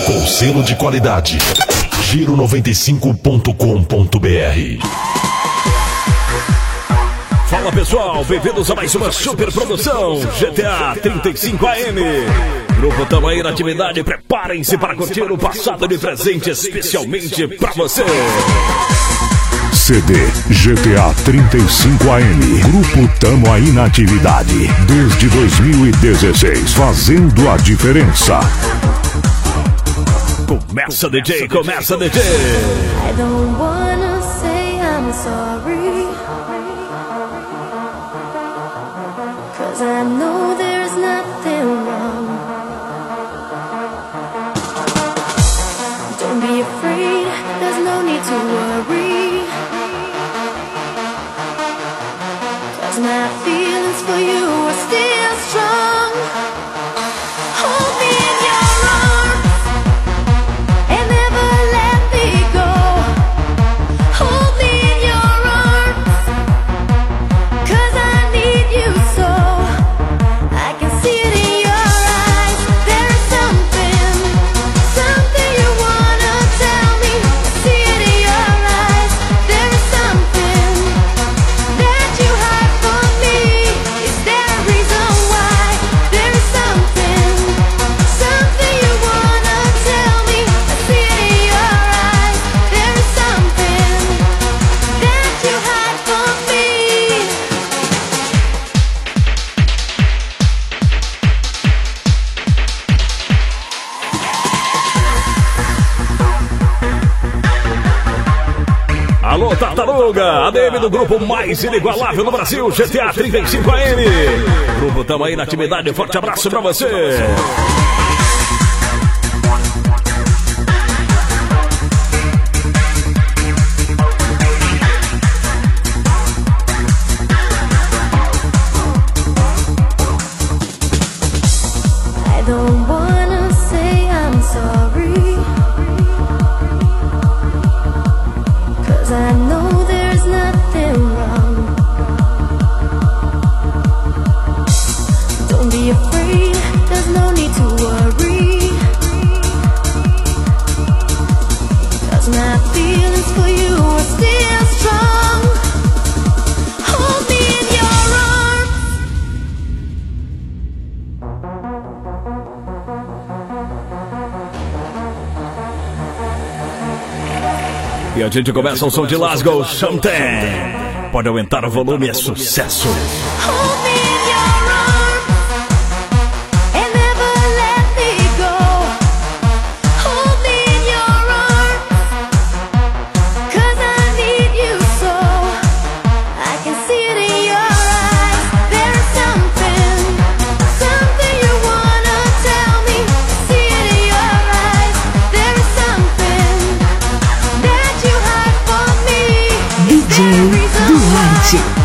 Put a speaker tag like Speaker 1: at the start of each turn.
Speaker 1: com selo de qualidade. Giro95.com.br.
Speaker 2: Fala pessoal, bem-vindos a mais uma super produção GTA 35 AM. Grupo tamo aí na atividade, preparem-se para curtir o passado de presente especialmente pra você.
Speaker 3: CD GTA 35 AM. Grupo tamo aí na atividade desde 2016, fazendo a diferença.
Speaker 2: Começa DJ, começa DJ.
Speaker 4: I don't wanna say I'm sorry, 'cause I know there's nothing wrong. Don't be afraid, there's no need to worry, 'cause my feelings for you are still strong. Hold me in your arms and never let me go. Hold me in your arms, 'cause I need you so. I can see it in your eyes. There's something you wanna tell me. I see it in your eyes. There's something that you hide from me. Is there a reason why? There's something you wanna tell me. I see it in your eyes. There's something that you hide from me.
Speaker 2: Alô, Tartaruga, ADM do grupo mais inigualável no Brasil, GTA 35 AM. Grupo tamo aí na atividade, forte abraço pra você.
Speaker 4: I don't wanna say I'm sorry, 'cause I know there's nothing wrong. Don't be afraid, there's no need to worry, 'cause my feelings for you are still strong. Hold me in your arms.
Speaker 2: E a gente começa o som de Glasgow, Something. Pode aumentar o volume, é sucesso.
Speaker 4: Hold me in your arms and never let me go. Hold me in your arms, 'cause I need you so. I can see it in your eyes. There's something you wanna tell me. I see it in your eyes. There's something that you hide from me. Is there a reason why?
Speaker 5: DJ Duarte.